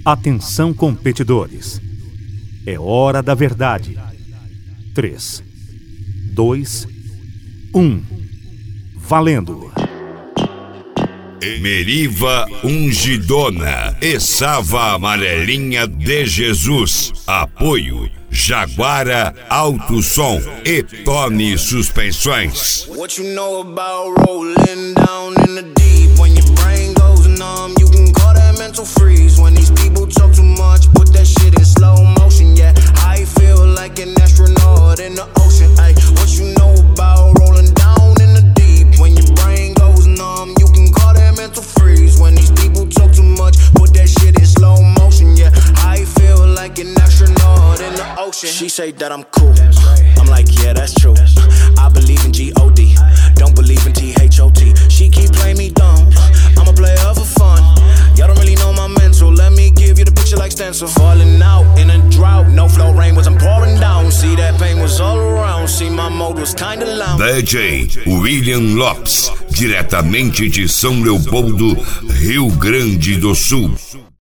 Atenção, competidores. É hora da verdade. 3, 2, 1. Valendo! Meriva Ungidona e Sava Amarelinha de Jesus. Apoio Jaguara Alto Som e Tony Suspensões. What you know about rolling down in the deep? When your brain goes numb, you can call that mental freeze. When these people talk too much, put that shit in slow motion. Yeah, I feel like an astronaut in the ocean. Ay, what you know about rolling down in the deep? When your brain goes numb, you can call that mental freeze. When these people talk too much, put that shit in slow motion. Yeah, I feel like an astronaut in the ocean. She say that I'm cool. I'm like, yeah, that's true. I believe in G-O-D, don't believe in T-H-O-T. She keep playing me dumb, I'm a player for fun. Y'all don't really know my mental, let me give you the picture like stencil. Falling out in a drought, no flow, rain wasn't pouring down. See, that pain was all around, see, my mode was kinda loud. DJ William Lopes, diretamente de São Leopoldo, Rio Grande do Sul.